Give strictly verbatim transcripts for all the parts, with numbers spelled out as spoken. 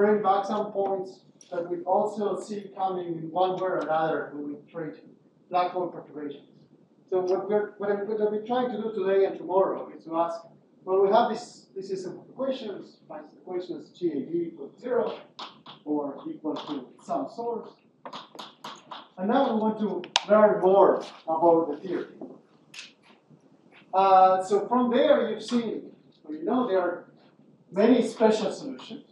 bring back some points that we also see coming in one way or another when we treat black hole perturbations. So what we're, what I'm, what we're trying to do today and tomorrow is to ask, well, we have this, this system of equations, find equations G A D equal to zero, or equal to some source. And now we want to learn more about the theory. Uh, so from there, you've seen, well, you know, there are many special solutions.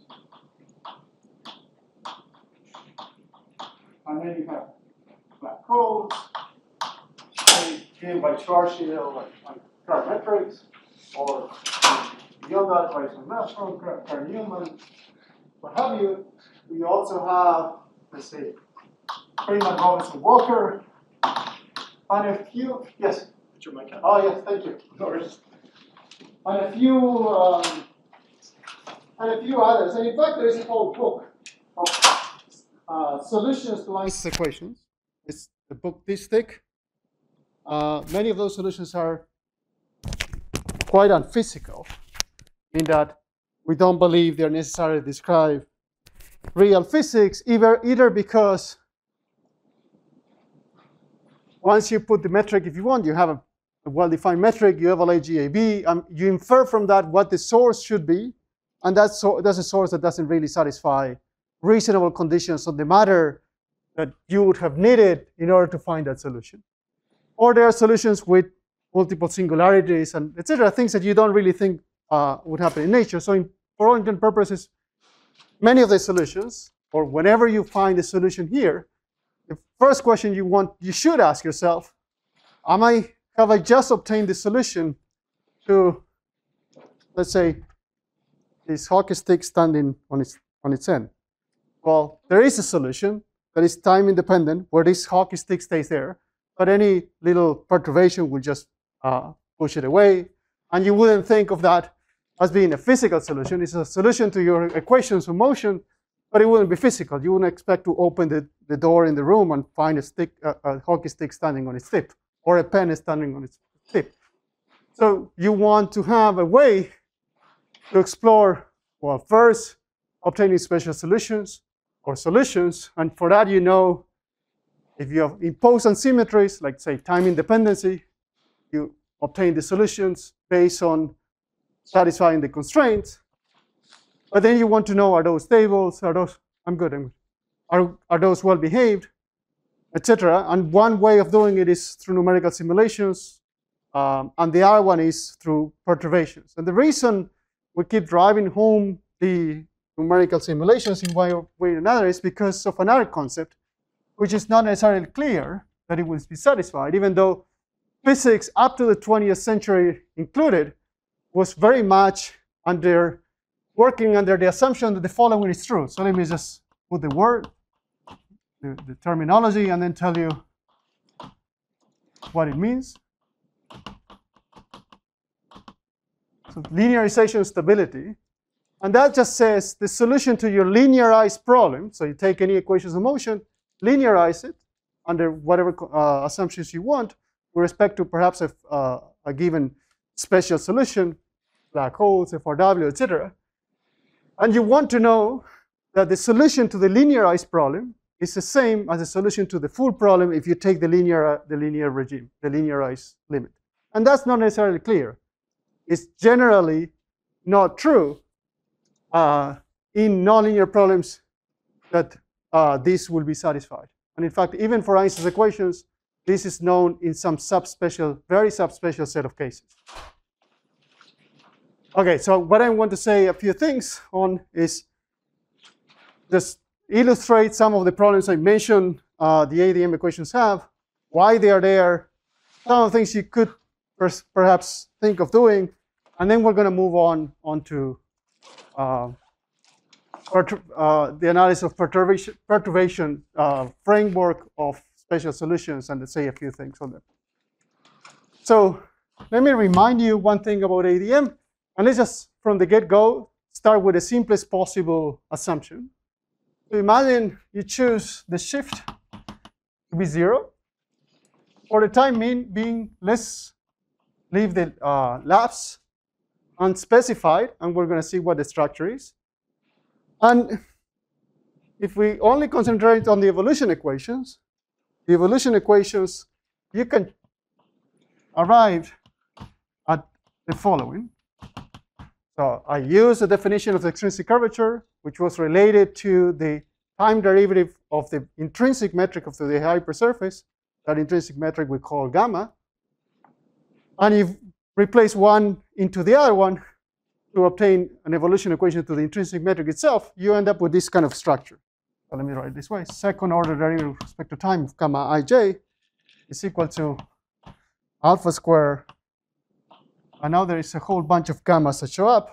And then you have black holes, given by Schwarzschild and parametrics, or beyond that by some Nashorn, Carl Newman, what have you. We also have, let's say, Freeman, Robinson, Walker, and a few, yes? Put your mic on. Oh, yes, thank you. And a few, um, and a few others. And in fact, there is a whole book of uh, solutions to Einstein's equations. It's a book this thick. Uh, many of those solutions are quite unphysical in that we don't believe they're necessarily describe real physics, either, either because once you put the metric, if you want, you have a, a well-defined metric, you evaluate G A B, and you infer from that what the source should be, and that's, so, that's a source that doesn't really satisfy reasonable conditions on the matter that you would have needed in order to find that solution. Or there are solutions with multiple singularities and et cetera, things that you don't really think uh, would happen in nature. So in, for all intents and purposes, many of the solutions, or whenever you find a solution here, the first question you want, you should ask yourself, am I, have I just obtained the solution to, let's say, this hockey stick standing on its, on its end? Well, there is a solution that is time independent, where this hockey stick stays there, but any little perturbation will just uh, push it away. And you wouldn't think of that as being a physical solution. It's a solution to your equations of motion, but it wouldn't be physical. You wouldn't expect to open the, the door in the room and find a, stick, a, a hockey stick standing on its tip, or a pen standing on its tip. So you want to have a way to explore, well, first, obtaining special solutions, or solutions, and for that, you know, if you have imposed on symmetries, like say time independency, you obtain the solutions based on satisfying the constraints. But then you want to know, are those stables? Are those, I'm good, I'm good. Are, are those well behaved, et cetera. And one way of doing it is through numerical simulations, um, and the other one is through perturbations. And the reason we keep driving home the numerical simulations in one way or another is because of another concept, which is not necessarily clear that it will be satisfied, even though physics up to the twentieth century included was very much under, working under the assumption that the following is true. So let me just put the word, the, the terminology, and then tell you what it means. So linearization stability. And that just says the solution to your linearized problem. So you take any equations of motion, linearize it under whatever uh, assumptions you want with respect to perhaps a, uh, a given special solution, black holes, F R W, et cetera. And you want to know that the solution to the linearized problem is the same as the solution to the full problem if you take the linear, the linear regime, the linearized limit. And that's not necessarily clear. It's generally not true uh, in nonlinear problems that uh, this will be satisfied. And in fact, even for Einstein's equations, this is known in some subspecial, very subspecial set of cases. Okay, so what I want to say a few things on is just illustrate some of the problems I mentioned uh, the A D M equations have, why they are there, some of the things you could per perhaps think of doing, and then we're going to move on, on to uh, uh, the analysis of perturbation, perturbation uh, framework of special solutions, and let's say a few things on them. So let me remind you one thing about A D M. And let's just, from the get-go, start with the simplest possible assumption. So imagine you choose the shift to be zero. For the time being, let's leave the uh, lapse unspecified, and we're going to see what the structure is. And if we only concentrate on the evolution equations, the evolution equations, you can arrive at the following. So I use the definition of the extrinsic curvature, which was related to the time derivative of the intrinsic metric of the hypersurface. That intrinsic metric we call gamma. And you replace one into the other one to obtain an evolution equation to the intrinsic metric itself, you end up with this kind of structure. So let me write it this way. Second order derivative with respect to time of gamma ij is equal to alpha square. And now there is a whole bunch of gammas that show up.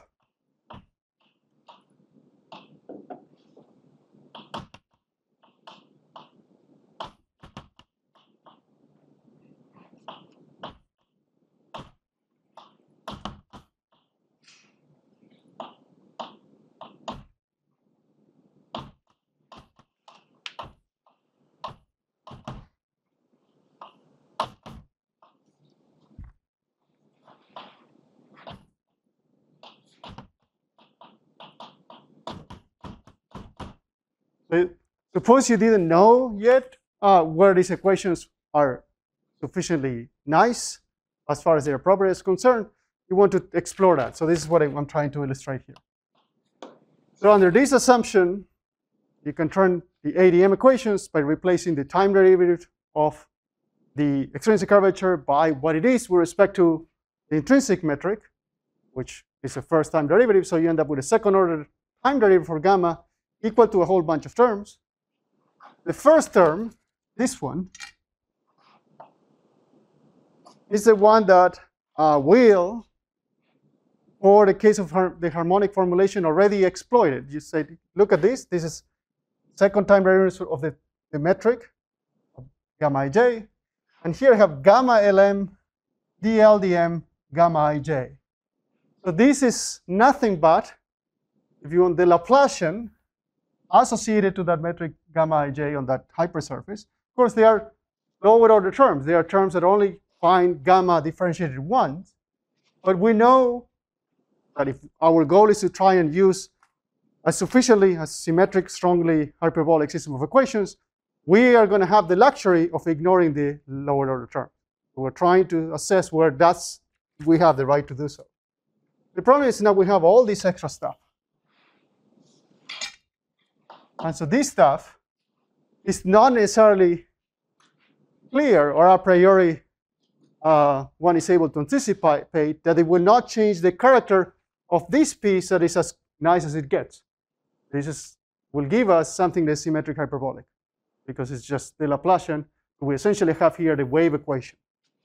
So suppose you didn't know yet uh, where these equations are sufficiently nice as far as their property is concerned. You want to explore that. So this is what I'm trying to illustrate here. So under this assumption, you can turn the A D M equations by replacing the time derivative of the extrinsic curvature by what it is with respect to the intrinsic metric, which is a first time derivative. So you end up with a second order time derivative for gamma equal to a whole bunch of terms. The first term, this one, is the one that uh, will, for the case of har the harmonic formulation, already exploited. You say, look at this. This is second time derivative of the, the metric, gamma ij. And here I have gamma lm dl dm gamma ij. So this is nothing but, if you want, the Laplacian associated to that metric gamma ij on that hypersurface. Of course, they are lower order terms. They are terms that only find gamma differentiated once. But we know that if our goal is to try and use a sufficiently a symmetric, strongly hyperbolic system of equations, we are going to have the luxury of ignoring the lower order term. So we're trying to assess where that's we have the right to do so. The problem is now we have all this extra stuff. And so this stuff is not necessarily clear or a priori uh, one is able to anticipate that it will not change the character of this piece that is as nice as it gets. This is, will give us something that's symmetric hyperbolic because it's just the Laplacian. We essentially have here the wave equation.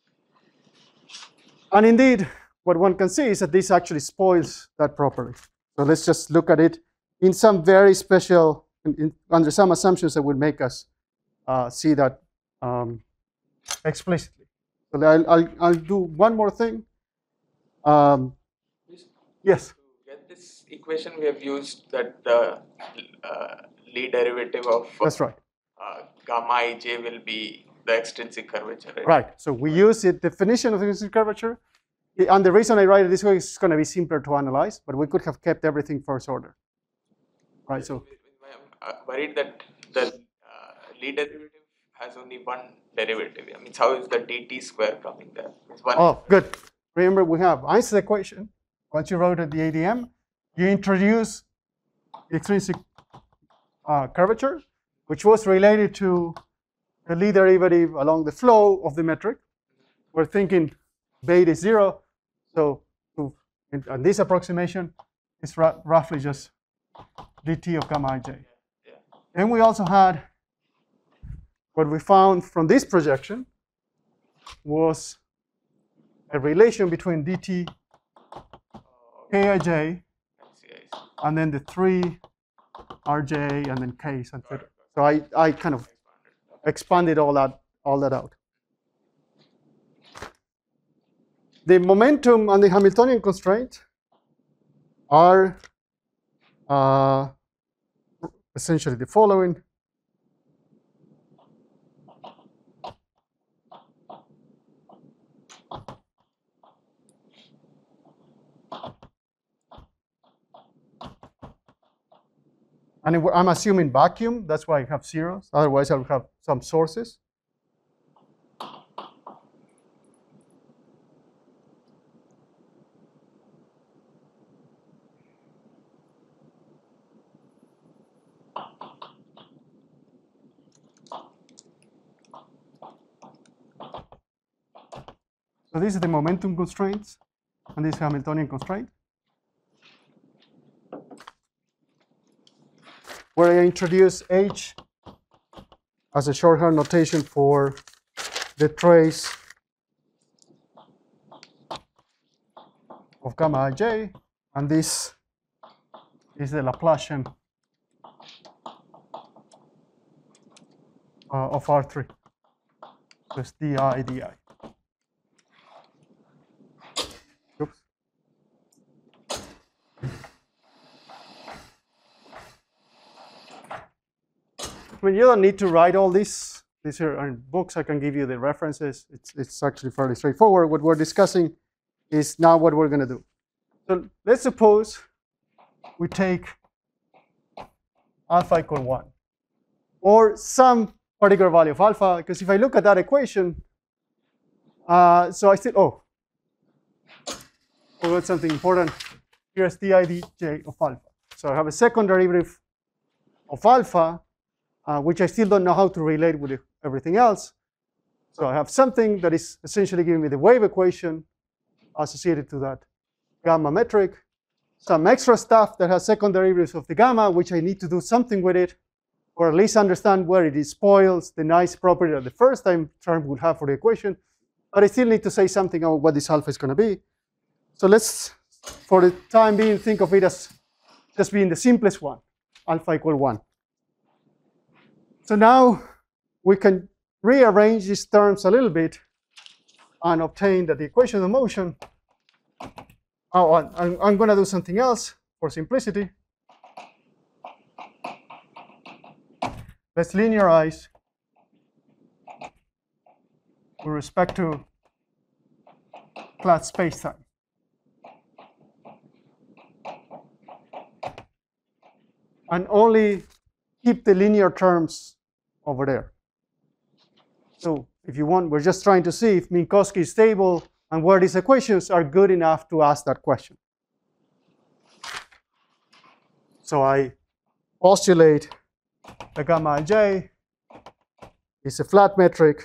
And indeed, what one can see is that this actually spoils that property. So let's just look at it in some very special In, in, under some assumptions that would make us uh, see that um, explicitly. So I'll, I'll, I'll do one more thing. Um, yes? To get this equation, we have used that the uh, Lie derivative of uh, That's right. Uh, gamma ij will be the extrinsic curvature, right? Right. So we use the definition of the extrinsic curvature. And the reason I write it this way is it's going to be simpler to analyze, but we could have kept everything first order. Right. So I'm worried that the uh, Lie derivative has only one derivative. I mean, how is the dt square coming there? It's one. Oh, good. Remember, we have Einstein's equation. Once you wrote it the A D M, you introduce the extrinsic uh, curvature, which was related to the Lie derivative along the flow of the metric. We're thinking beta is zero. So to, in, in this approximation, it's roughly just dt of gamma ij. And we also had what we found from this projection was a relation between dt kij and then the three rj and then k. So I, I kind of expanded all that, all that out. The momentum and the Hamiltonian constraint are uh, essentially the following. And it, I'm assuming vacuum, that's why I have zeros. Otherwise, I would have some sources. So this is the momentum constraints, and this Hamiltonian constraint, where I introduce H as a shorthand notation for the trace of gamma ij, and this is the Laplacian uh, of R three, plus di di. Oops. I mean, you don't need to write all this. These are in books. I can give you the references. It's, it's actually fairly straightforward. What we're discussing is now what we're going to do. So let's suppose we take alpha equal one, or some particular value of alpha, because if I look at that equation, uh, so I still, oh, forgot something important. Here's di dj of alpha. So I have a second derivative of alpha, uh, which I still don't know how to relate with everything else. So I have something that is essentially giving me the wave equation associated to that gamma metric, some extra stuff that has second derivatives of the gamma, which I need to do something with it, or at least understand where it spoils the nice property that the first time term would have for the equation. But I still need to say something about what this alpha is going to be. So let's, for the time being, think of it as just being the simplest one, alpha equal one. So now we can rearrange these terms a little bit and obtain that the equation of motion. Oh, I'm, I'm going to do something else for simplicity. Let's linearize with respect to flat spacetime. And only keep the linear terms over there. So if you want, we're just trying to see if Minkowski is stable and where these equations are good enough to ask that question. So I postulate the gamma ij is a flat metric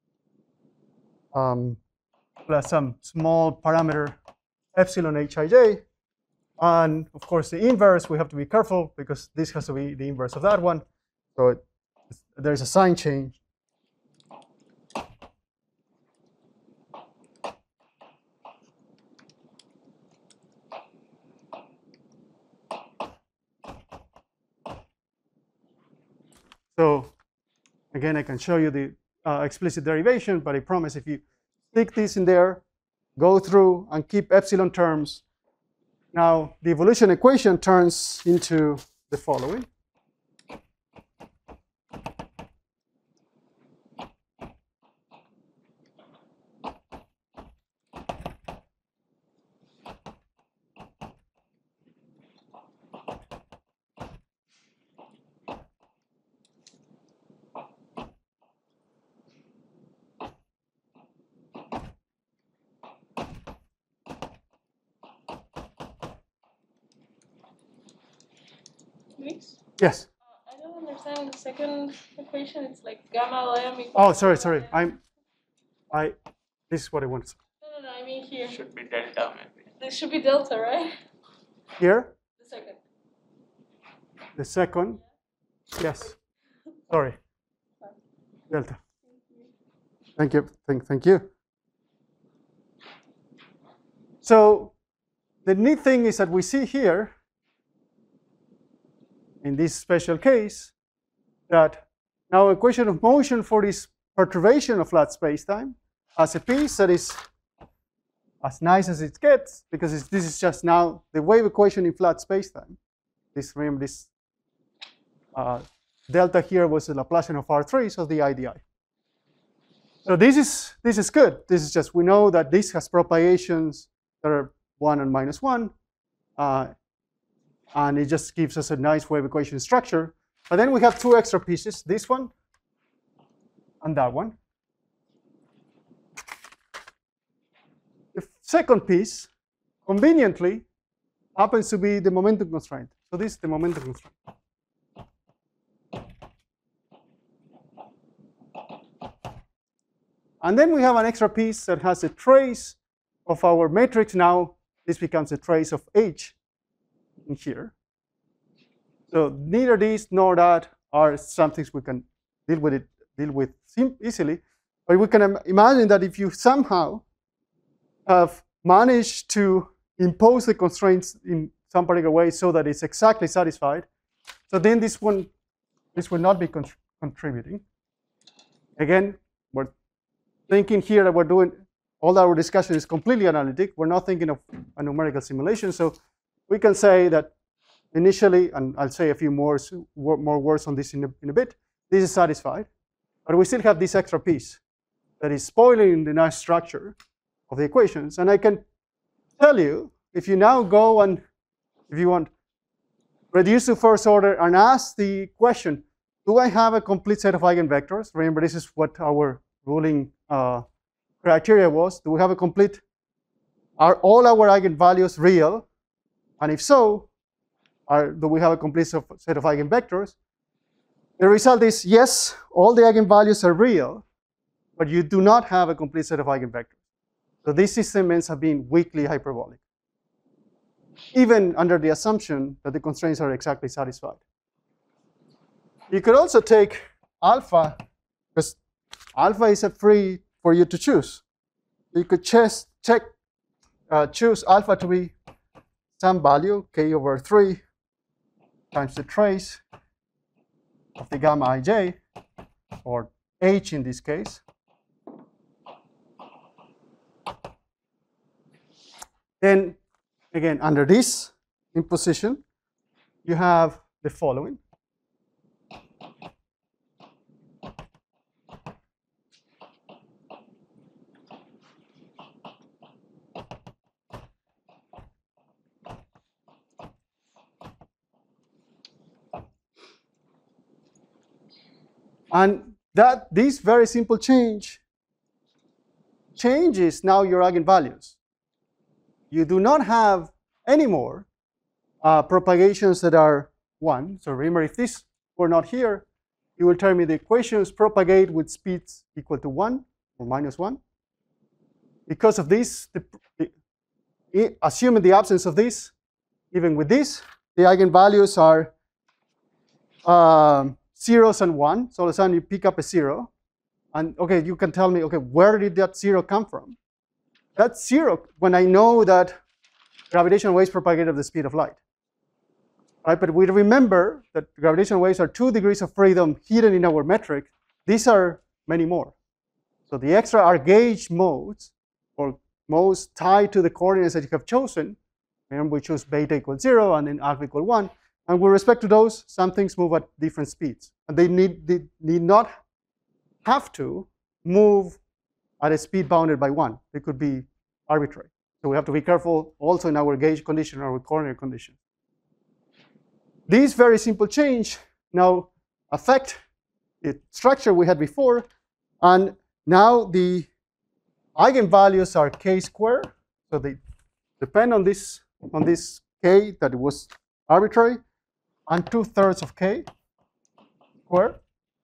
um, plus some small parameter epsilon hij. And of course, the inverse, we have to be careful because this has to be the inverse of that one. So it, there's a sign change. So again, I can show you the uh, explicit derivation, but I promise if you stick this in there, go through and keep epsilon terms, now the evolution equation turns into the following. Yes. Uh, I don't understand the second equation. It's like gamma m equals. Oh, sorry, sorry. I'm, I. This is what I want to say. No, no, no. I mean here. Should be delta maybe. This should be delta, right? Here. The second. The second. Yes. Sorry. Delta. Thank you. Thank, thank you. So the neat thing is that we see here, in this special case, that now equation of motion for this perturbation of flat spacetime has a piece that is as nice as it gets, because it's, this is just now the wave equation in flat spacetime. This, remember, this uh, delta here was the Laplacian of R three, so the I D I. So this is, this is good. This is just, we know that this has propagations that are one and minus one. Uh, and it just gives us a nice wave equation structure. But then we have two extra pieces, this one and that one. The second piece, conveniently, happens to be the momentum constraint. So this is the momentum constraint. And then we have an extra piece that has a trace of our matrix. Now this becomes a trace of H in here. So neither this nor that are some things we can deal with it deal with easily. But we can imagine that if you somehow have managed to impose the constraints in some particular way so that it's exactly satisfied, so then this one this will not be con contributing. Again, we're thinking here that we're doing, all our discussion is completely analytic. We're not thinking of a numerical simulation. So we can say that initially, and I'll say a few more, more words on this in a, in a bit, this is satisfied. But we still have this extra piece that is spoiling the nice structure of the equations. And I can tell you, if you now go and, if you want, reduce to first order and ask the question, do I have a complete set of eigenvectors? Remember, this is what our ruling uh, criteria was. Do we have a complete, are all our eigenvalues real? And if so, are, do we have a complete set of eigenvectors? The result is yes, all the eigenvalues are real, but you do not have a complete set of eigenvectors. So these system ends up being weakly hyperbolic, even under the assumption that the constraints are exactly satisfied. You could also take alpha, because alpha is a free for you to choose. You could just check, uh, choose alpha to be some value, k over three, times the trace of the gamma ij, or h in this case. Then, again, under this imposition, you have the following. And that this very simple change changes now your eigenvalues. You do not have anymore uh, propagations that are one. So remember, if this were not here, you will tell me the equations propagate with speeds equal to one or minus one. Because of this, the, the, assuming the absence of this, even with this, the eigenvalues are um, zeros and one. So all of a sudden you pick up a zero. And okay, you can tell me, okay, where did that zero come from? That zero, when I know that gravitational waves propagate at the speed of light. Right? But we remember that gravitational waves are two degrees of freedom hidden in our metric. These are many more. So the extra are gauge modes, or modes tied to the coordinates that you have chosen. Remember, we choose beta equals zero and then alpha equal one. And with respect to those, some things move at different speeds. And they need, they need not have to move at a speed bounded by one. It could be arbitrary. So we have to be careful also in our gauge condition or coordinate condition. These very simple change now affect the structure we had before. And now the eigenvalues are k squared. So they depend on this, on this k that it was arbitrary, and two thirds of k squared.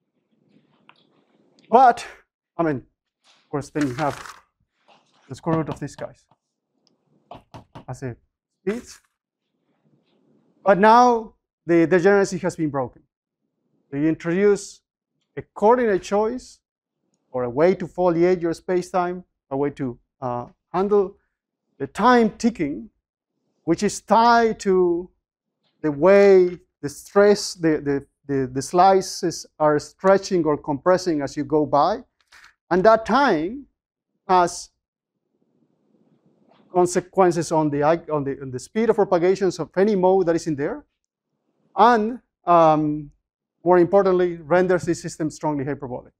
But, I mean, of course, then you have the square root of these guys as a speeds. But now the degeneracy has been broken. So you introduce a coordinate choice or a way to foliate your space-time, a way to uh, handle the time ticking, which is tied to the way the stress, the, the, the, the slices are stretching or compressing as you go by. And that time has consequences on the, on the, on the speed of propagations of any mode that is in there. And um, more importantly, renders the system strongly hyperbolic.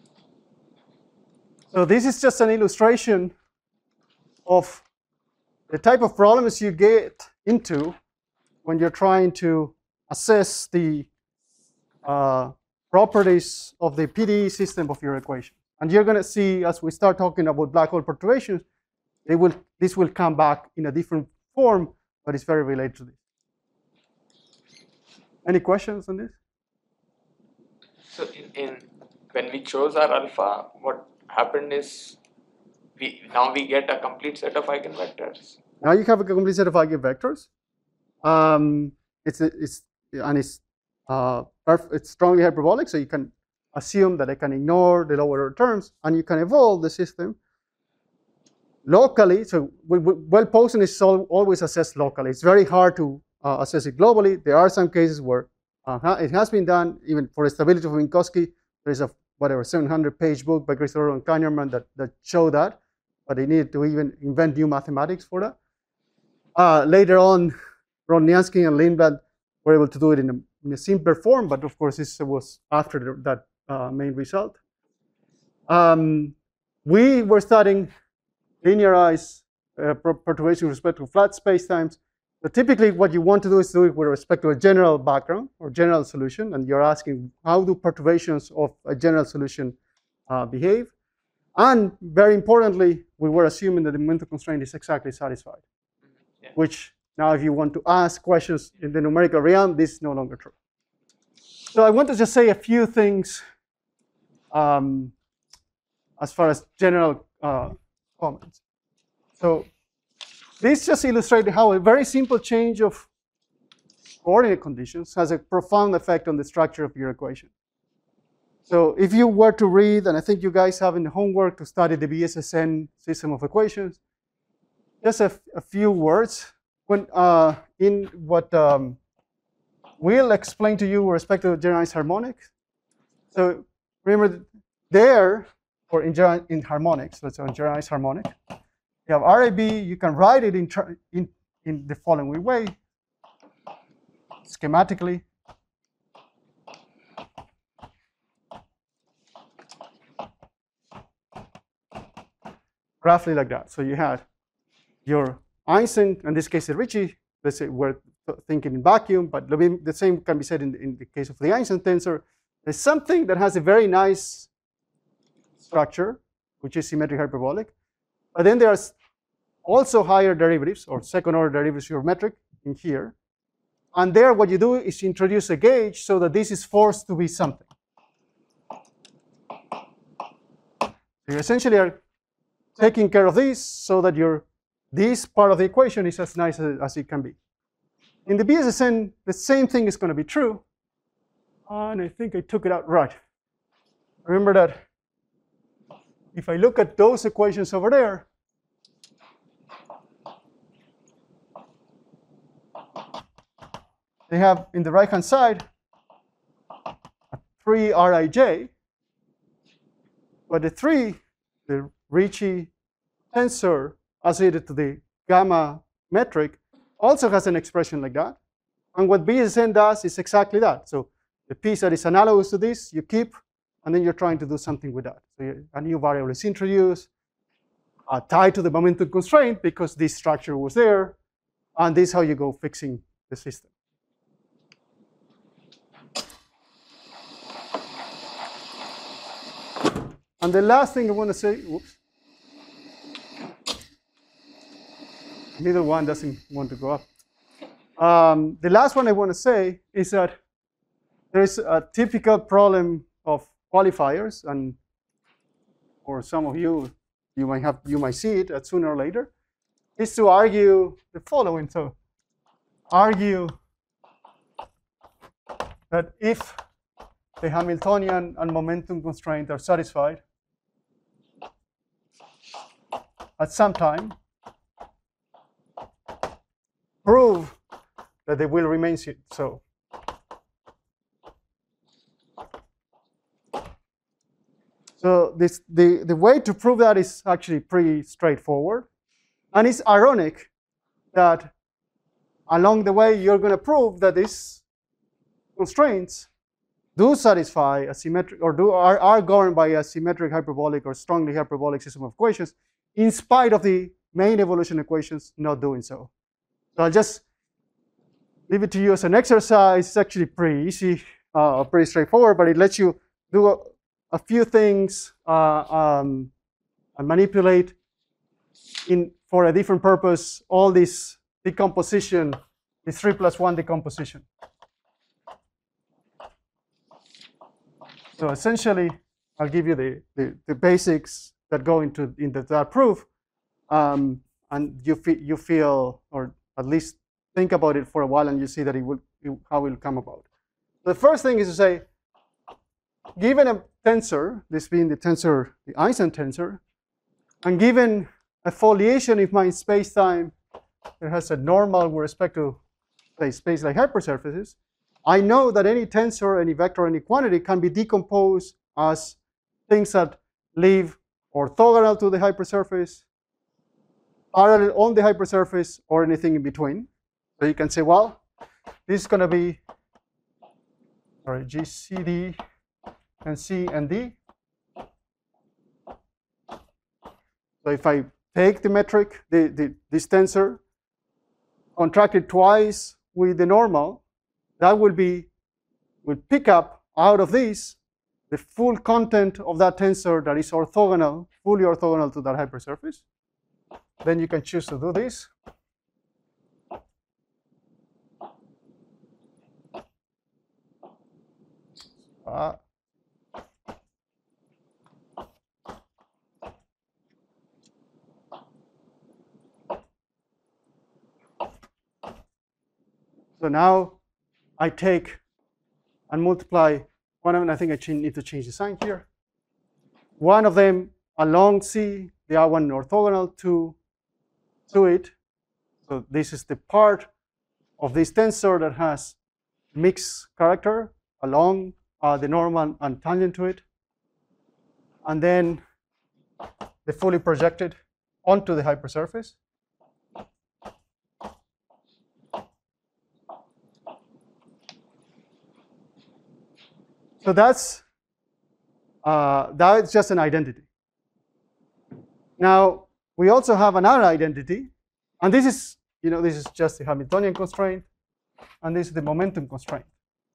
So this is just an illustration of the type of problems you get into when you're trying to assess the uh, properties of the P D E system of your equation. And you're going to see, as we start talking about black hole perturbations, they will, this will come back in a different form, but it's very related to this. Any questions on this? So in, in when we chose our alpha, what happened is we now we get a complete set of eigenvectors. Now you have a complete set of eigenvectors. Um, it's it's and it's uh, it's strongly hyperbolic, so you can assume that I can ignore the lower order terms, and you can evolve the system locally. So well, Poisson is always assessed locally. It's very hard to uh, assess it globally. There are some cases where uh, it has been done, even for the stability of Minkowski. There's a whatever seven hundred page book by Christopher and Kahneman that that show that, but they needed to even invent new mathematics for that. Uh, later on, Rodniansky and Lindblad were able to do it in a, in a simpler form, but of course this was after the, that uh, main result. Um, we were studying linearized uh, perturbation with respect to flat spacetimes. So typically what you want to do is do it with respect to a general background or general solution, and you're asking how do perturbations of a general solution uh, behave. And very importantly, we were assuming that the momentum constraint is exactly satisfied, yeah. Which now if you want to ask questions in the numerical realm, this is no longer true. So I want to just say a few things um, as far as general uh, comments. So this just illustrates how a very simple change of coordinate conditions has a profound effect on the structure of your equation. So if you were to read, and I think you guys have in the homework to study the B S S N system of equations, just a, a few words when uh, in what um, we'll explain to you with respect to generalized harmonics. So remember there, or in, in harmonics, let's say on generalized harmonic, you have R A B, you can write it in, in, in the following way, schematically. Roughly like that. So you had your Einstein, in this case, the Ricci, let's say we're thinking in vacuum, but the same can be said in, in the case of the Einstein tensor. There's something that has a very nice structure, which is symmetric hyperbolic. But then there's also higher derivatives, or second order derivatives geometric in here. And there what you do is introduce a gauge so that this is forced to be something. So you essentially are taking care of this so that your this part of the equation is as nice as, as it can be. In the B S S N, the same thing is going to be true. And I think I took it out right. Remember that if I look at those equations over there, they have in the right-hand side a three R I J, but the three, the Ricci tensor associated to the gamma metric, also has an expression like that. And what B S S N does is exactly that. So the piece that is analogous to this, you keep, and then you're trying to do something with that. So you, a new variable is introduced, uh, tied to the momentum constraint because this structure was there, and this is how you go fixing the system. And the last thing I want to say, whoops, middle one doesn't want to go up. Um, the last one I want to say is that there is a typical problem of qualifiers, and for some of you, you might have you might see it at sooner or later, is to argue the following. So argue that if the Hamiltonian and momentum constraint are satisfied at some time, prove that they will remain so. So this, the, the way to prove that is actually pretty straightforward. And it's ironic that along the way you're going to prove that these constraints do satisfy a symmetric, or do, are, are governed by a symmetric hyperbolic or strongly hyperbolic system of equations, in spite of the main evolution equations not doing so. So I'll just leave it to you as an exercise. It's actually pretty easy, uh, pretty straightforward, but it lets you do a, a few things uh, um, and manipulate in for a different purpose all this decomposition, this three plus one decomposition. So essentially, I'll give you the, the, the basics that go into, into that proof, um, and you, fe you feel, or at least think about it for a while, and you see that it will, it, how it will come about. The first thing is to say, given a tensor, this being the tensor, the Einstein tensor, and given a foliation of my space-time that has a normal with respect to, say, space-like hypersurfaces, I know that any tensor, any vector, any quantity can be decomposed as things that live orthogonal to the hypersurface, parallel on the hypersurface, or anything in between. So you can say, well, this is going to be, sorry, G, C, D, and C and D. So if I take the metric, the, the, this tensor, contract it twice with the normal, that will be, will pick up out of this the full content of that tensor that is orthogonal, fully orthogonal to that hypersurface. Then you can choose to do this. Uh, so now I take and multiply one of them. I think I need to change the sign here. One of them along C, the other one orthogonal to, to it. So this is the part of this tensor that has mixed character along uh, the normal and tangent to it. And then the fully projected onto the hypersurface. So that's, uh, that's just an identity. Now, we also have another identity, and this is, you know, this is just the Hamiltonian constraint, and this is the momentum constraint.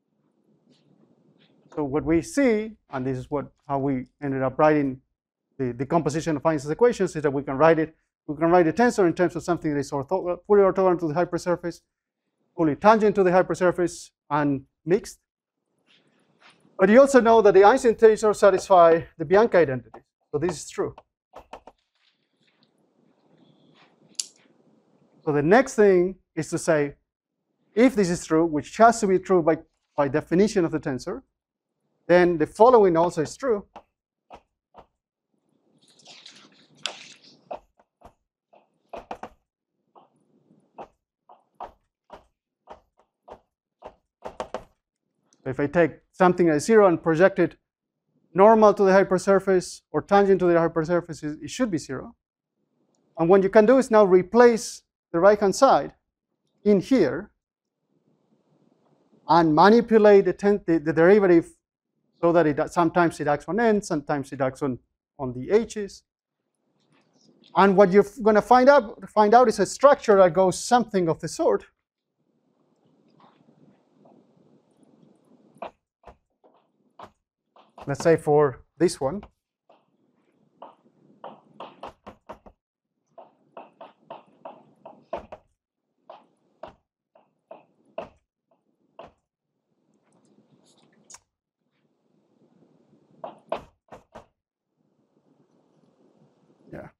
So what we see, and this is what how we ended up writing the, the composition of Einstein's equations, is that we can write it, we can write a tensor in terms of something that is ortho, fully orthogonal to the hypersurface, fully tangent to the hypersurface, and mixed. But you also know that the Einstein tensors satisfy the Bianchi identity. So this is true. So the next thing is to say, if this is true, which has to be true by, by definition of the tensor, then the following also is true. So if I take something at zero and project it normal to the hypersurface or tangent to the hypersurface, it should be zero. And what you can do is now replace the right-hand side in here and manipulate the, ten the, the derivative so that it sometimes it acts on n, sometimes it acts on, on the h's. And what you're going to find out, find out is a structure that goes something of the sort. Let's say for this one. Yeah.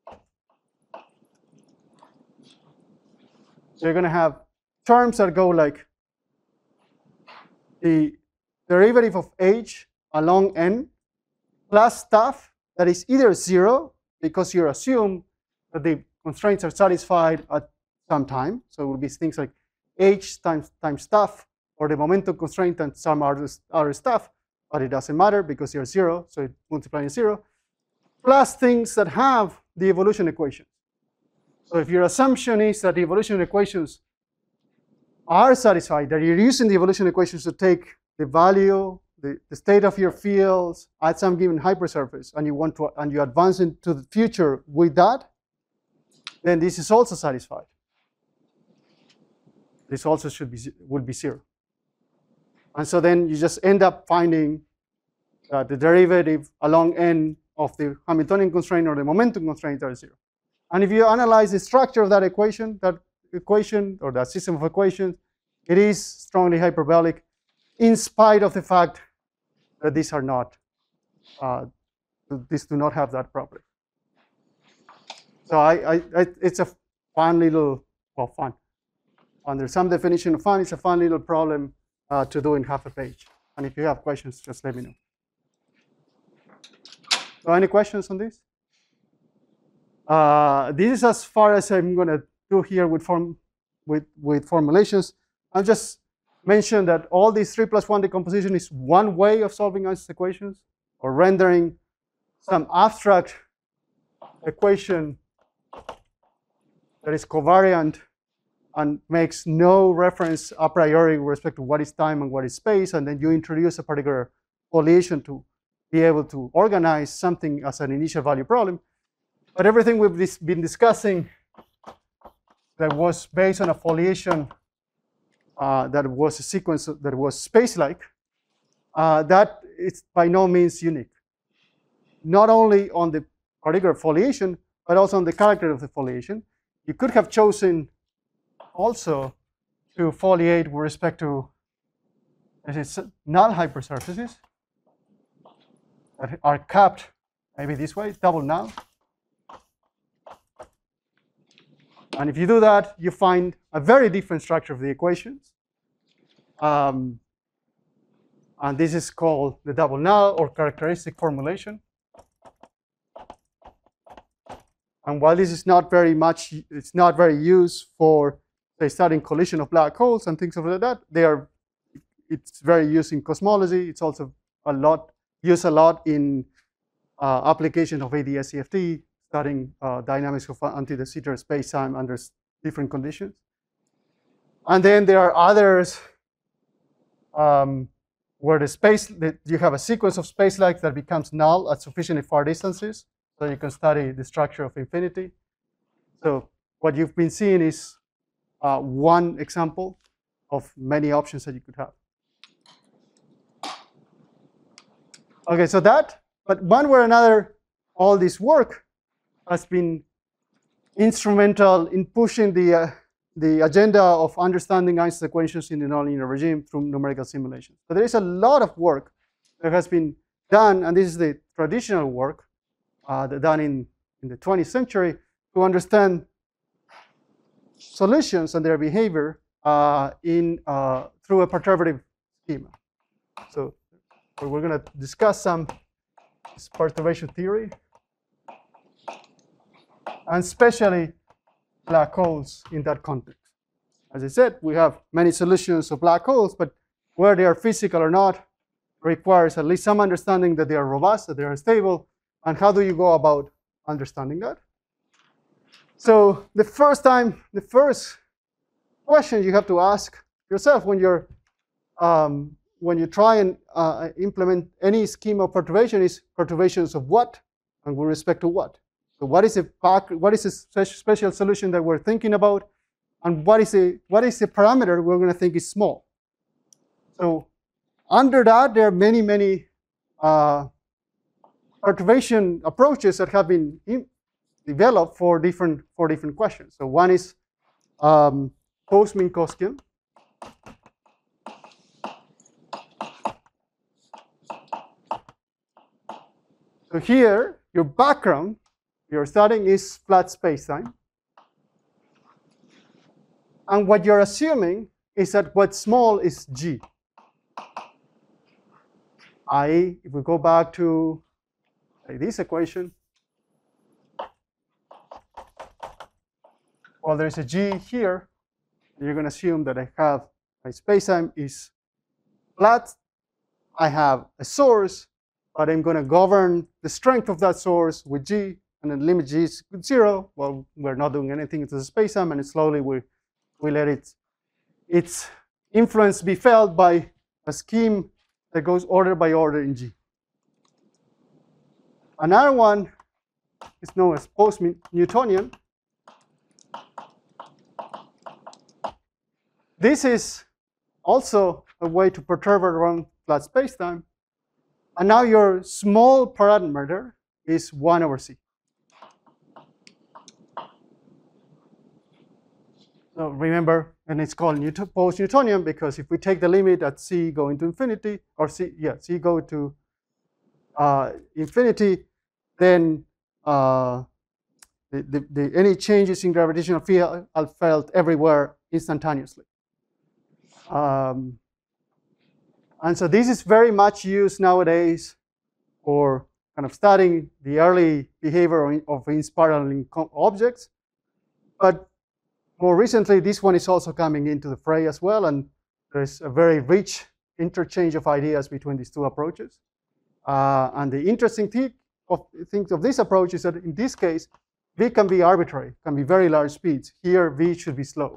So you're going to have terms that go like the derivative of h along n plus stuff that is either zero, because you assume that the constraints are satisfied at some time. So it will be things like h times, times stuff, or the momentum constraint and some other, other stuff, but it doesn't matter because you're zero, so it multiplies zero, plus things that have the evolution equations. So if your assumption is that the evolution equations are satisfied, that you're using the evolution equations to take the value, the, the state of your fields at some given hypersurface, and you want to, and you advance into the future with that, then this is also satisfied. This also should be would be zero. And so then you just end up finding that the derivative along n of the Hamiltonian constraint or the momentum constraint are zero. And if you analyze the structure of that equation, that equation or that system of equations, it is strongly hyperbolic in spite of the fact that these are not, uh, these do not have that property. So I, I, I, it's a fun little, well, fun. Under some definition of fun, it's a fun little problem uh, to do in half a page. And if you have questions, just let me know. So any questions on this? Uh, this is as far as I'm going to do here with, form, with, with formulations. I'll just mention that all these three plus one decomposition is one way of solving Einstein's equations or rendering some abstract equation that is covariant and makes no reference a priori with respect to what is time and what is space, and then you introduce a particular foliation to be able to organize something as an initial value problem. But everything we've been discussing that was based on a foliation uh, that was a sequence that was space-like, uh, that is by no means unique. Not only on the particular foliation, but also on the character of the foliation. You could have chosen also to foliate with respect to null hypersurfaces that are capped maybe this way, double null. And if you do that, you find a very different structure of the equations. Um, and this is called the double null or characteristic formulation. And while this is not very much, it's not very used for, say, studying collision of black holes and things like that, they are, it's very used in cosmology. It's also a lot, used a lot in uh, application of A D S C F T, studying uh, dynamics of anti-de Sitter space-time under different conditions. And then there are others um, where the space, that you have a sequence of space-like that becomes null at sufficiently far distances, so you can study the structure of infinity. So what you've been seeing is uh, one example of many options that you could have. Okay, so that, but one way or another, all this work has been instrumental in pushing the, uh, the agenda of understanding Einstein's equations in the nonlinear regime through numerical simulations. But there is a lot of work that has been done, and this is the traditional work uh, done in, in the twentieth century to understand solutions and their behavior uh, in, uh, through a perturbative schema. So we're going to discuss some perturbation theory, and especially black holes in that context. As I said, we have many solutions of black holes, but whether they are physical or not requires at least some understanding that they are robust, that they are stable, and how do you go about understanding that? So the first time, the first question you have to ask yourself when you're um, when you try and uh, implement any scheme of perturbation is perturbations of what and with respect to what. So what is a what is a special solution that we're thinking about, and what is a what is the parameter we're going to think is small? So under that, there are many many uh, perturbation approaches that have been in, developed for different for different questions. So one is um, post-Minkowskian. So here, your background you're studying is flat spacetime. And what you're assuming is that what's small is G. that is, if we go back to say, this equation, well, there's a G here. You're going to assume that I have my spacetime is flat. I have a source, but I'm going to govern the strength of that source with G, and then limit G is zero. Well, we're not doing anything to the spacetime, and slowly we, we let it, its influence be felt by a scheme that goes order by order in G. Another one is known as post-Newtonian. this is also a way to perturb around flat spacetime. And now your small parameter is one over c. So remember, and it's called Newton, post-Newtonian, because if we take the limit at c going to infinity, or c, yeah, c go to uh, infinity, then uh, the, the, the, any changes in gravitational field are felt everywhere instantaneously. Um, and so this is very much used nowadays for kind of studying the early behavior of inspiraling objects. But more recently, this one is also coming into the fray as well, and there's a very rich interchange of ideas between these two approaches. Uh, and the interesting thing of, thing of this approach is that in this case, v can be arbitrary, can be very large speeds. Here, v should be slow.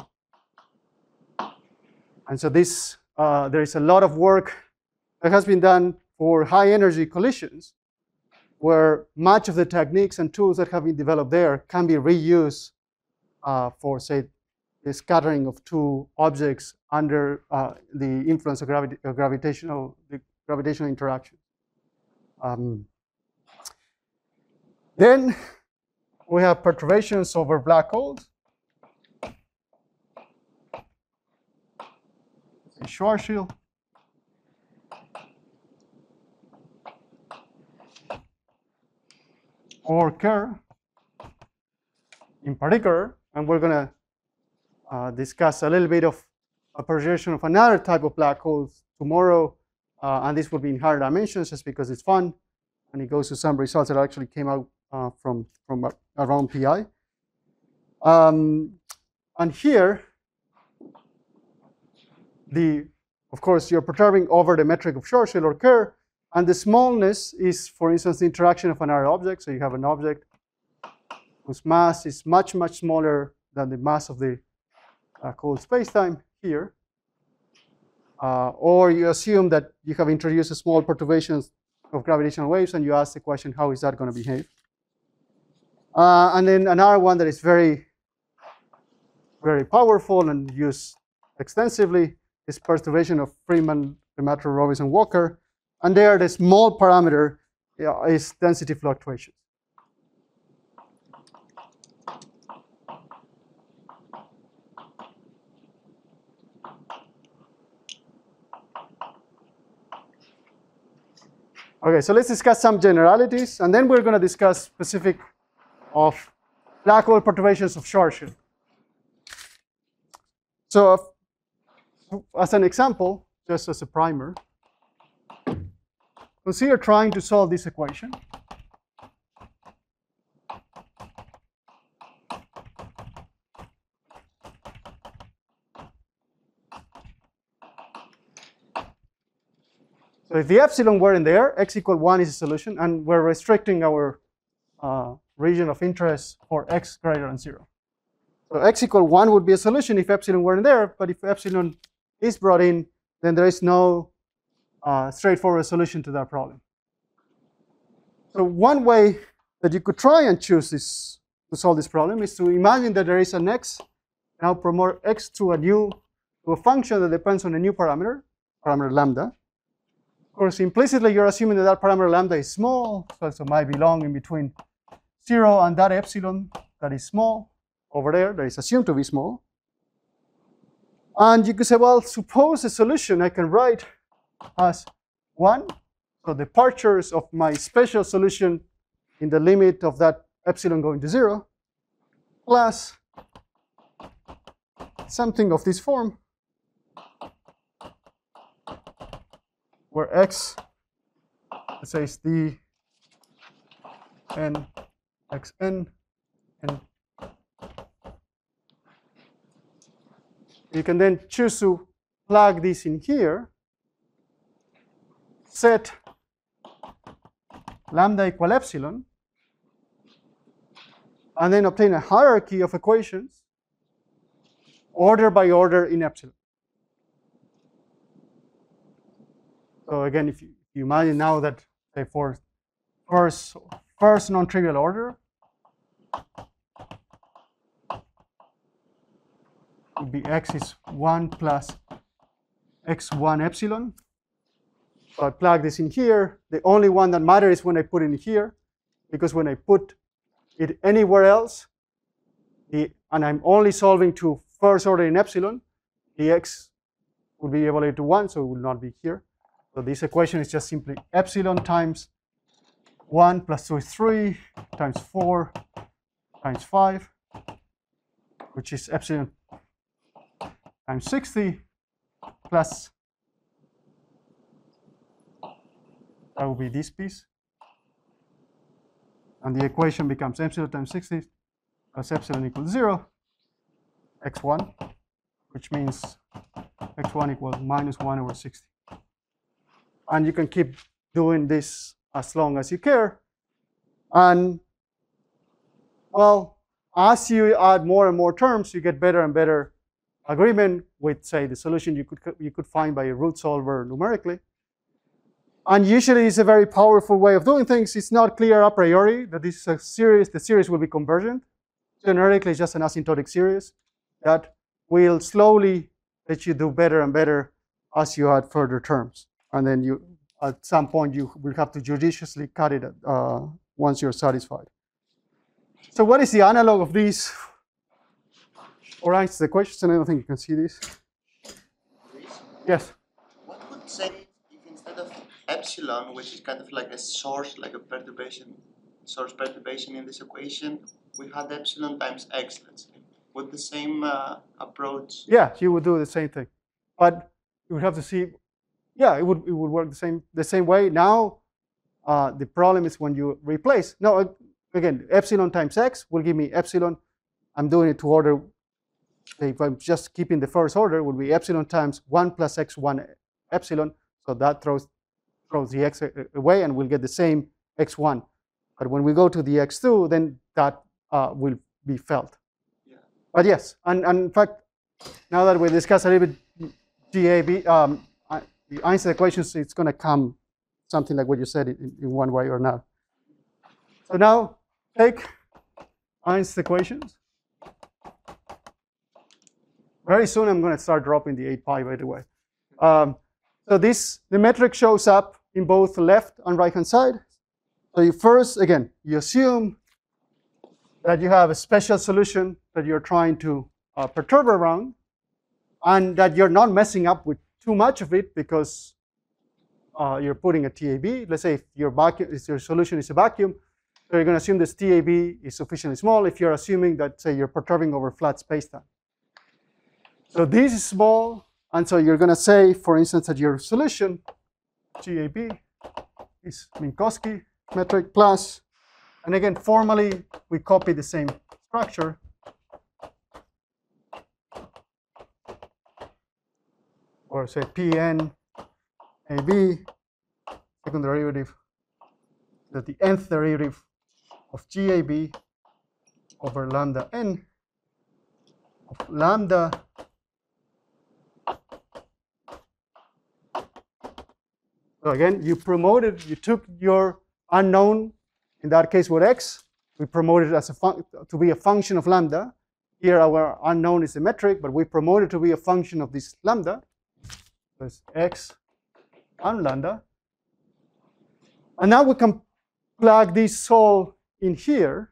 And so this, uh, there is a lot of work that has been done for high energy collisions, where much of the techniques and tools that have been developed there can be reused uh, for, say, the scattering of two objects under uh, the influence of gravi uh, gravitational, the gravitational interaction. Um, then we have perturbations over black holes. Schwarzschild. Or Kerr in particular, and we're going to uh, discuss a little bit of a projection of another type of black holes tomorrow, uh, and this will be in higher dimensions just because it's fun, and it goes to some results that actually came out uh, from, from around P I. Um, and here, the, of course, you're perturbing over the metric of Schwarzschild or Kerr, and the smallness is, for instance, the interaction of another object. So you have an object whose mass is much, much smaller than the mass of the uh, cold spacetime here. Uh, or you assume that you have introduced a small perturbations of gravitational waves, and you ask the question, how is that going to behave? Uh, and then another one that is very, very powerful and used extensively is perturbation of Freeman, Lemaitre, Robinson, Walker. And there, the small parameter uh, is density fluctuations. Okay, so let's discuss some generalities, and then we're going to discuss specific of black hole perturbations of Schwarzschild. So, as an example, just as a primer, consider trying to solve this equation. So if the epsilon weren't there, x equal one is a solution, and we're restricting our uh, region of interest for x greater than zero. So x equal one would be a solution if epsilon weren't there, but if epsilon is brought in, then there is no uh, straightforward solution to that problem. So one way that you could try and choose this to solve this problem is to imagine that there is an x, now promote x to a new, to a function that depends on a new parameter, parameter lambda. Of course, implicitly, you're assuming that that parameter lambda is small, so it might belong in between zero and that epsilon that is small over there, that is assumed to be small. And you could say, well, suppose the solution I can write as one, so departures of my special solution in the limit of that epsilon going to zero, plus something of this form, where x, let's say, is d n xn, and you can then choose to plug this in here, set lambda equal epsilon, and then obtain a hierarchy of equations, order by order in epsilon. So again, if you, if you imagine now that, say, for first, first non-trivial order, would be x is one plus x one epsilon. So I plug this in here. The only one that matters is when I put it in here, because when I put it anywhere else, the, and I'm only solving to first order in epsilon, the x will be evaluated to one, so it will not be here. So this equation is just simply epsilon times one plus two is three times four times five, which is epsilon times sixty plus, that will be this piece. And the equation becomes epsilon times sixty plus epsilon equals zero, x one, which means x one equals minus one over sixty. And you can keep doing this as long as you care. And, well, as you add more and more terms, you get better and better agreement with, say, the solution you could, you could find by a root solver numerically. And usually it's a very powerful way of doing things. It's not clear a priori that this is a series, the series will be convergent. Generically, it's just an asymptotic series that will slowly let you do better and better as you add further terms. And then you, at some point, you will have to judiciously cut it uh, once you're satisfied. So what is the analog of these? Or answer the question. I don't think you can see this. Yes? What would say if instead of epsilon, which is kind of like a source, like a perturbation, source perturbation in this equation, we had epsilon times x, let's say. Would the same uh, approach? Yeah, you would do the same thing. But you would have to see, yeah, it would, it would work the same, the same way. Now, uh, the problem is when you replace. No, again, epsilon times x will give me epsilon. I'm doing it to order. If I'm just keeping the first order, it would be epsilon times one plus x one epsilon. So that throws, throws the x away, and we'll get the same x one. But when we go to the x two, then that uh, will be felt. Yeah. But yes, and, and in fact, now that we discussed a little bit G A B, um, the Einstein equations, it's going to come something like what you said in, in one way or another. So now take Einstein equations. Very soon I'm going to start dropping the eight pi, by the way. Um, so this, the metric shows up in both left and right hand side. So you first, again, you assume that you have a special solution that you're trying to uh, perturb around, and that you're not messing up with too much of it because uh, you're putting a T A B. Let's say if your, vacuum, if your solution is a vacuum, so you're going to assume this T A B is sufficiently small if you're assuming that, say, you're perturbing over flat spacetime. So this is small, and so you're going to say, for instance, that your solution, G A B, is Minkowski metric plus, and again, formally, we copy the same structure. Or say Pn A B, second derivative, that the nth derivative of G A B over lambda n of lambda So again, you promoted, you took your unknown, in that case with x, we promoted it as a to be a function of lambda. Here our unknown is a metric, but we promote it to be a function of this lambda. So it's x and lambda. And now we can plug this all in here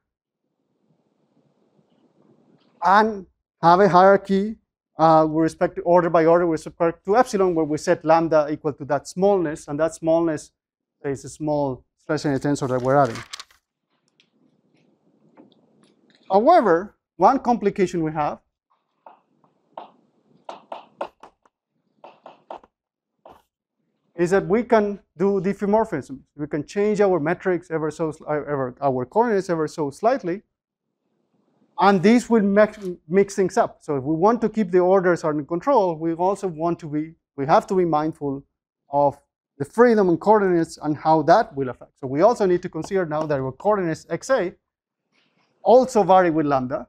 and have a hierarchy uh, with respect to order by order with respect to epsilon, where we set lambda equal to that smallness, and that smallness is a small special tensor that we're adding. However, one complication we have is that we can do diffeomorphisms. We can change our metrics ever so, ever, our coordinates ever so slightly, and this will mix, mix things up. So if we want to keep the orders under control, we also want to be, we have to be mindful of the freedom in coordinates and how that will affect. So we also need to consider now that our coordinates xa also vary with lambda.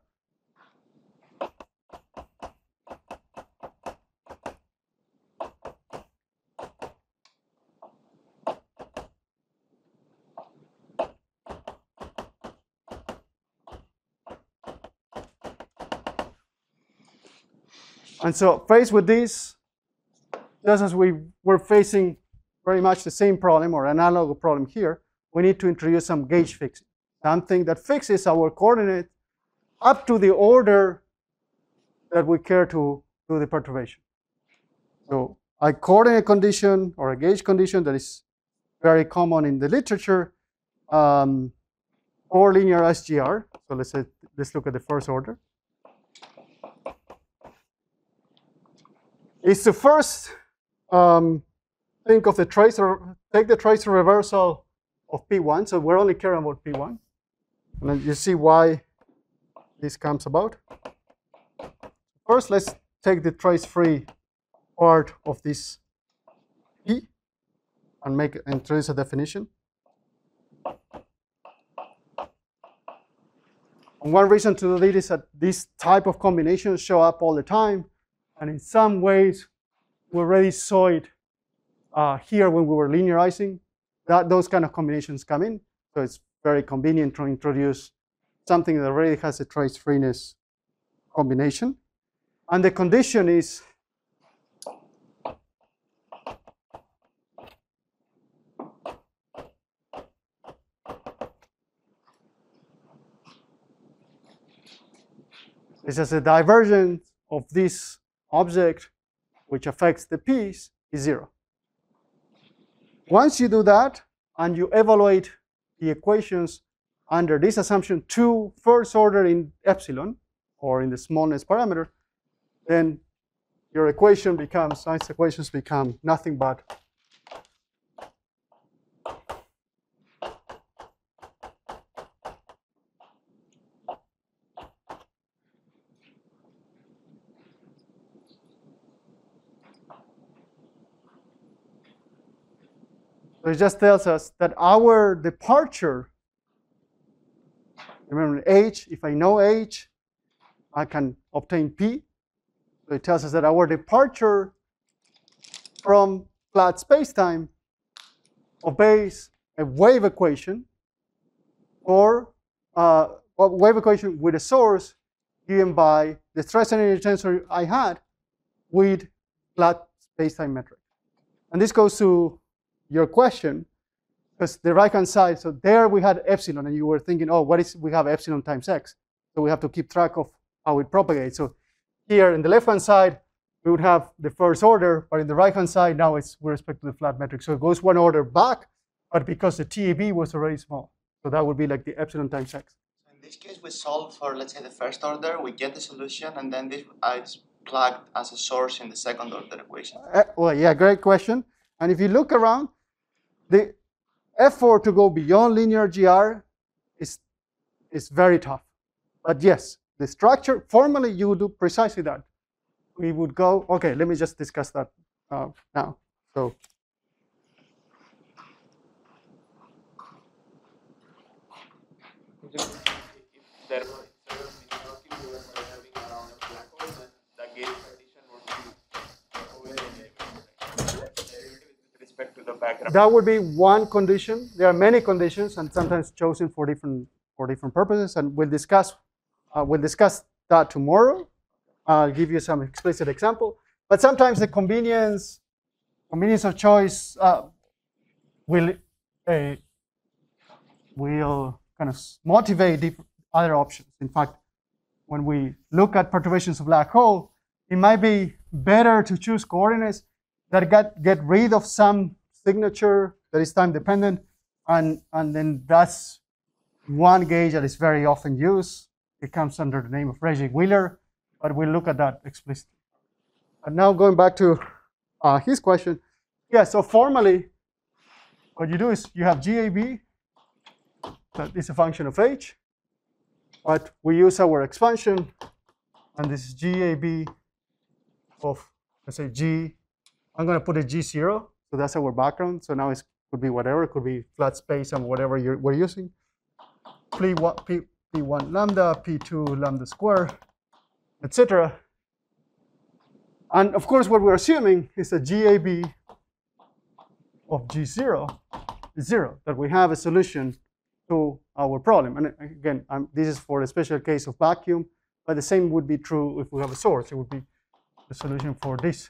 And so faced with this, just as we were facing very much the same problem or analog problem here, we need to introduce some gauge fixing, something that fixes our coordinate up to the order that we care to do the perturbation. So a coordinate condition or a gauge condition that is very common in the literature um, for linear S G R. So let's say, let's look at the first order. Is to first um, think of the tracer, take the tracer reversal of P one. So we're only caring about P one. And then you see why this comes about. First, let's take the trace-free part of this P and make introduce a definition. And one reason to do it is that this type of combinations show up all the time, and in some ways we already saw it uh, here when we were linearizing. That those kind of combinations come in, so it's very convenient to introduce something that already has a trace-freeness combination. And the condition is is as a divergence of this object, which affects the piece, is zero. Once you do that, and you evaluate the equations under this assumption to first order in epsilon, or in the smallness parameter, then your equation becomes, Einstein's equations become nothing but So it just tells us that our departure, remember H, if I know H, I can obtain P. So it tells us that our departure from flat spacetime obeys a wave equation or uh, a wave equation with a source given by the stress energy tensor I had with flat spacetime metric. And this goes to your question, because the right-hand side, so there we had epsilon, and you were thinking, oh, what is, we have epsilon times x, so we have to keep track of how it propagates. So here in the left-hand side, we would have the first order, but in the right-hand side, now it's with respect to the flat metric. So it goes one order back, but because the T A B was already small. So that would be like the epsilon times x. So in this case, we solve for, let's say, the first order, we get the solution, and then this is plugged as a source in the second order equation. Uh, well, yeah, great question. And if you look around, the effort to go beyond linear G R is, is very tough. But yes, the structure, formally, you would do precisely that. We would go, okay, let me just discuss that uh, now. So, If there were instead of linearity, we were having around a black hole, then the gauge condition would be always a derivative with respect to the background. that would be one condition. There are many conditions, and sometimes chosen for different for different purposes. And we'll discuss uh, we'll discuss that tomorrow. I'll give you some explicit example. But sometimes the convenience convenience of choice uh, will uh, will kind of motivate different other options. In fact, when we look at perturbations of black hole, it might be better to choose coordinates that get, get rid of some signature that is time dependent, and, and then that's one gauge that is very often used. It comes under the name of Regge-Wheeler, but we'll look at that explicitly. And now going back to uh, his question, yeah, so formally, what you do is you have G A B, that is a function of H, but we use our expansion, and this is G A B of, let's say, G. I'm going to put a G zero, so that's our background. So now it could be whatever. It could be flat space and whatever you're, we're using. P one lambda, P two lambda square, et cetera. And of course, what we're assuming is that G A B of G zero is zero, that we have a solution to our problem. And again, um, this is for a special case of vacuum, but the same would be true if we have a source. It would be the solution for this.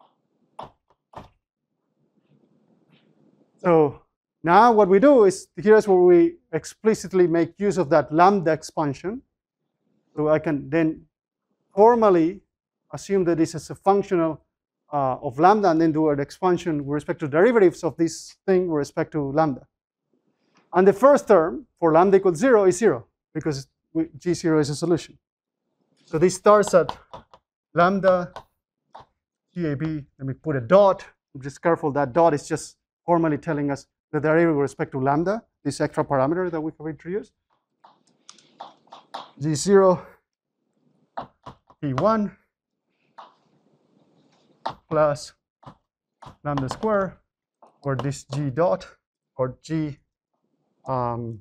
So now what we do is, here's where we explicitly make use of that lambda expansion. So I can then formally assume that this is a functional uh, of lambda and then do an expansion with respect to derivatives of this thing with respect to lambda. And the first term for lambda equals zero is zero because we, G zero is a solution. So this starts at lambda T A B. Let me put a dot. I'm just careful, that dot is just formally telling us the derivative with respect to lambda, this extra parameter that we have introduced. G zero P one plus lambda square, or this G dot, or G, um,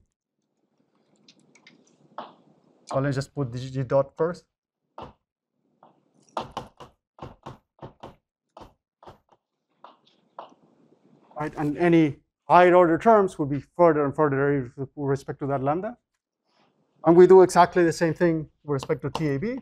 well, let's just put the G dot first. Right, and any higher order terms would be further and further with respect to that lambda. And we do exactly the same thing with respect to T A B.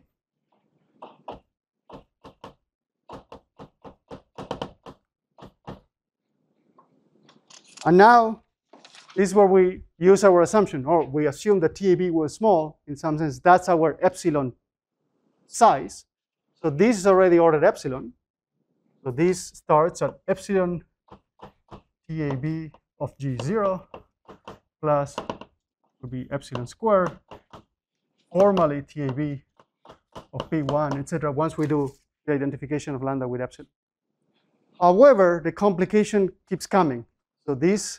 And now this is where we use our assumption, or we assume that T A B was small. In some sense, that's our epsilon size. So this is already ordered epsilon. So this starts at epsilon T A B of G zero plus would be epsilon squared, formally T A B of P one, et cetera, once we do the identification of lambda with epsilon. However, the complication keeps coming. So this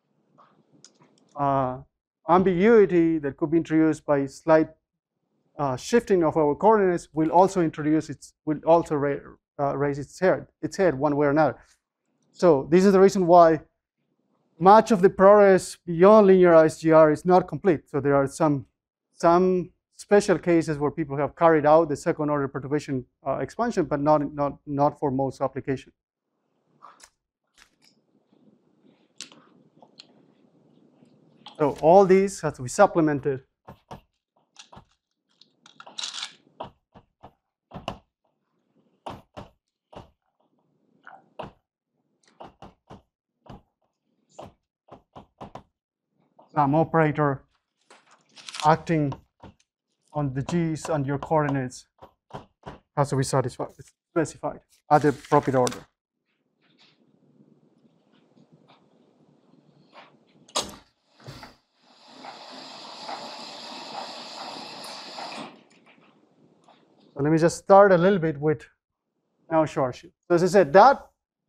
uh, ambiguity that could be introduced by slight uh, shifting of our coordinates will also introduce its will also ra uh, raise its head its head one way or another. So this is the reason why much of the progress beyond linearized G R is not complete. So there are some some special cases where people have carried out the second order perturbation uh, expansion, but not not not for most applications. So all these has to be supplemented. Some operator acting on the G's and your coordinates has to be satisfied, specified at the appropriate order. So let me just start a little bit with now Schwarzschild. So as I said, that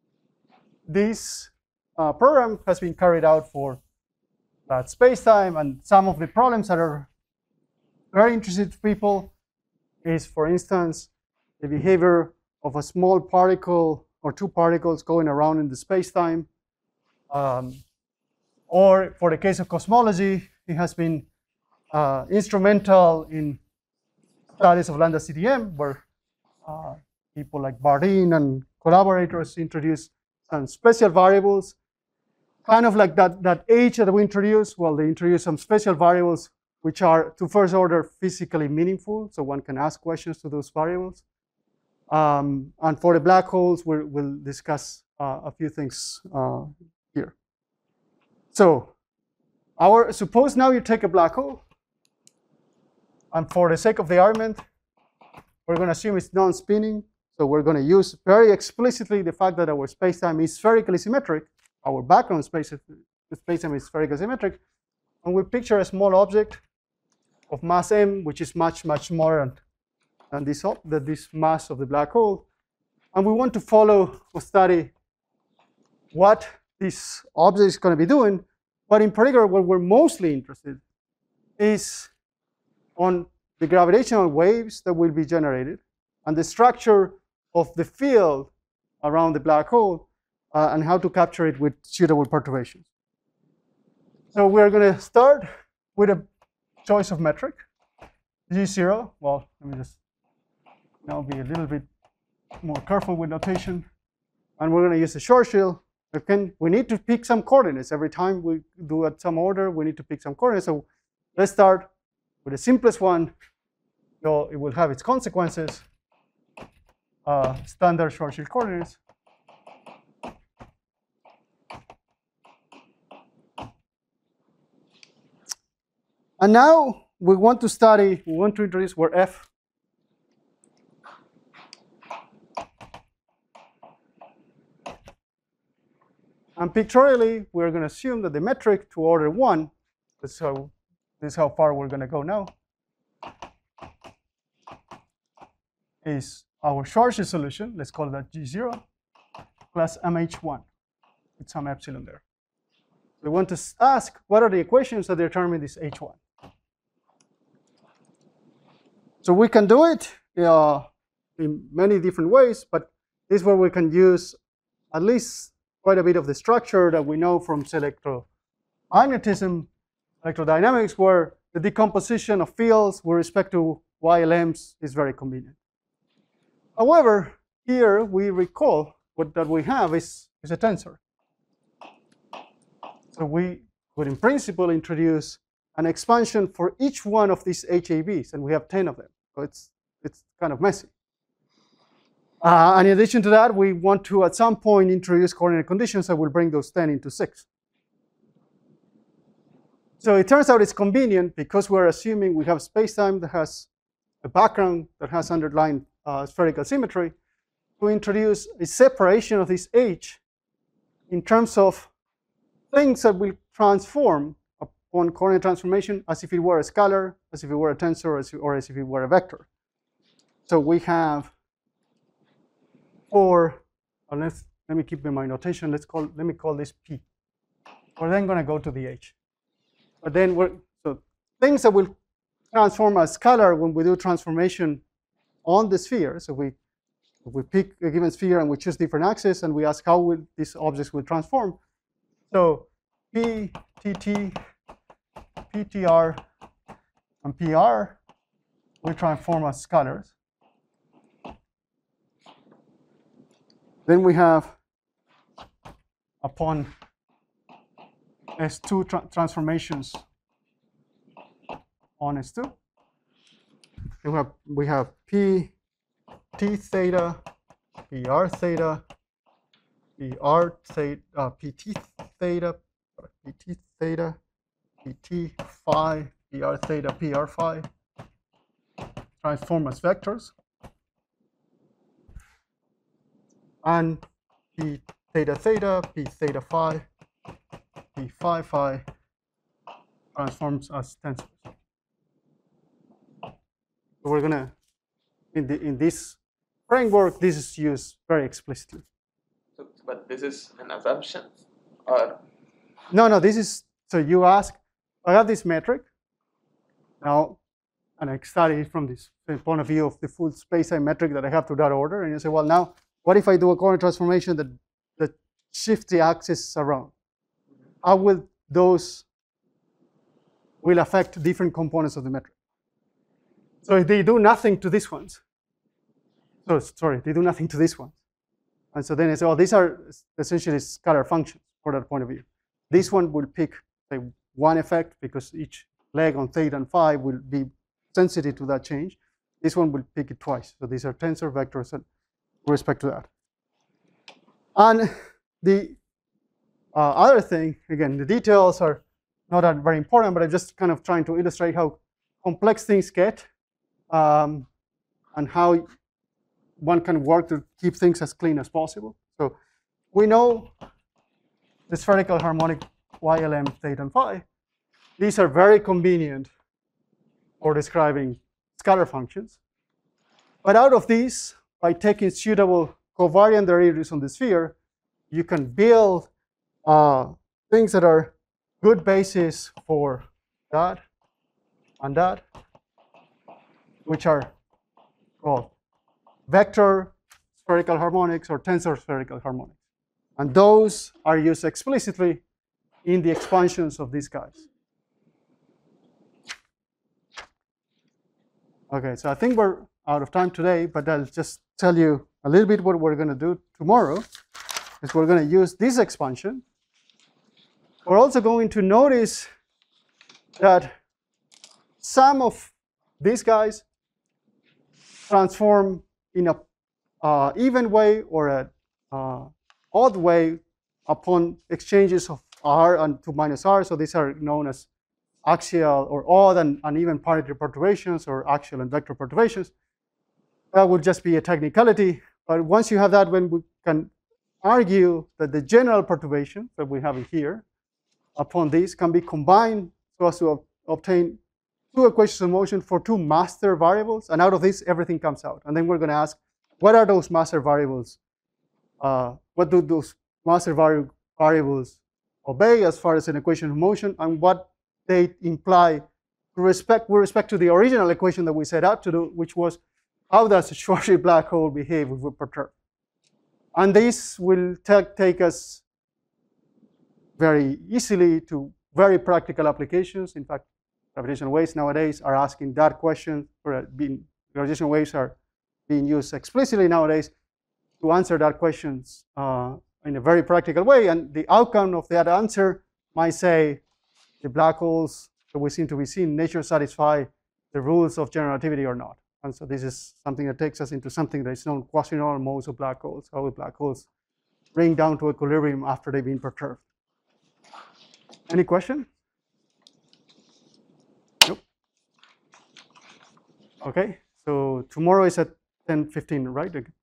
this uh, program has been carried out for that space-time, and some of the problems that are very interesting to people is, for instance, the behavior of a small particle or two particles going around in the space-time. Um, or for the case of cosmology, it has been uh, instrumental in studies of lambda C D M, where uh, people like Bardeen and collaborators introduced some special variables, kind of like that, that H that we introduced. Well, they introduced some special variables which are, to first order, physically meaningful, so one can ask questions to those variables. Um, and for the black holes, we're, we'll discuss uh, a few things uh, here. So, our suppose now you take a black hole, and for the sake of the argument, we're going to assume it's non-spinning. So we're going to use very explicitly the fact that our spacetime is spherically symmetric. Our background space spacetime is spherically symmetric. And we picture a small object of mass m, which is much, much smaller than this, than this mass of the black hole. And we want to follow or study what this object is going to be doing. But in particular, what we're mostly interested is on the gravitational waves that will be generated and the structure of the field around the black hole uh, and how to capture it with suitable perturbations. So we're going to start with a choice of metric, G zero. Well, let me just now be a little bit more careful with notation. And we're going to use the Schwarzschild. Again, we need to pick some coordinates. Every time we do at some order, we need to pick some coordinates. So let's start with the simplest one, though it will have its consequences. uh, standard Schwarzschild coordinates. And now we want to study, we want to introduce where F and pictorially, we're going to assume that the metric to order one, so this is how far we're going to go now, is our Schwarzschild solution, let's call that G zero, plus M H one with some epsilon there. We want to ask, what are the equations that determine this H one? So we can do it uh, in many different ways, but this is where we can use at least quite a bit of the structure that we know from electromagnetism, electrodynamics, where the decomposition of fields with respect to Y L Ms is very convenient. However, here we recall what that we have is, is a tensor. So we would in principle introduce an expansion for each one of these H A Bs, and we have ten of them. So it's, it's kind of messy. Uh, and in addition to that, we want to, at some point, introduce coordinate conditions that will bring those ten into six. So it turns out it's convenient because we're assuming we have space-time that has a background that has underlying uh, spherical symmetry to introduce a separation of this H in terms of things that will transform upon coordinate transformation as if it were a scalar, as if it were a tensor, or as if, or as if it were a vector. So we have four, uh, let's, let me keep in my notation, let's call, let me call this P. We're then going to go to the H. But then we're, so things that will transform as scalar when we do transformation on the sphere. So we, if we pick a given sphere and we choose different axes and we ask how will these objects will transform. So P, T T, P T R, and P R will transform as scalars. Then we have upon S two tra transformations on S two. We have we have P T theta, P R theta, P R theta, uh, P T theta, P T theta, P T phi, P R theta, P R phi, transform as vectors, and P theta theta, P theta phi, P phi phi transforms as tensors. So we're gonna in the in this framework, this is used very explicitly. So, but this is an assumption, or no, no. This is so you ask. I have this metric now, and I study from this point of view of the full space-time metric that I have to that order, and you say, well, now what if I do a coordinate transformation that that shifts the axis around? How will those will affect different components of the metric? So if they do nothing to these ones, so sorry, they do nothing to this one, and so then I say, oh, these are essentially scalar functions for that point of view. This one will pick say one effect because each leg on theta and phi will be sensitive to that change. This one will pick it twice. So these are tensor vectors with respect to that. And the uh, other thing, again, the details are not that very important, but I'm just kind of trying to illustrate how complex things get um, and how one can work to keep things as clean as possible. So we know the spherical harmonic Y L M, theta, and phi. These are very convenient for describing scalar functions. But out of these, by taking suitable covariant derivatives on the sphere, you can build uh, things that are good basis for that and that, which are called vector spherical harmonics or tensor spherical harmonics. And those are used explicitly in the expansions of these guys. Okay, so I think we're out of time today, but I'll just tell you a little bit what we're going to do tomorrow. Is we're going to use this expansion. We're also going to notice that some of these guys transform in a uh, even way or a uh, odd way upon exchanges of r and two minus r. So these are known as axial or odd and uneven planetary perturbations or axial and vector perturbations. That would just be a technicality. But once you have that, when we can argue that the general perturbation that we have here upon these can be combined so as to obtain two equations of motion for two master variables, and out of this everything comes out. And then we're going to ask, what are those master variables? Uh, what do those master vari variables obey as far as an equation of motion, and what they imply with respect, with respect to the original equation that we set out to do, which was how does a Schwarzschild black hole behave if we perturb? And this will take us very easily to very practical applications. In fact, gravitational waves nowadays are asking that question, or being, gravitational waves are being used explicitly nowadays to answer that questions uh, in a very practical way. And the outcome of that answer might say the black holes that we seem to be seeing, nature satisfy the rules of general relativity or not. And so this is something that takes us into something that is known quasi-normal modes of black holes, how black holes bring down to equilibrium after they've been perturbed. Any question? Nope. Okay, so tomorrow is at ten fifteen, right?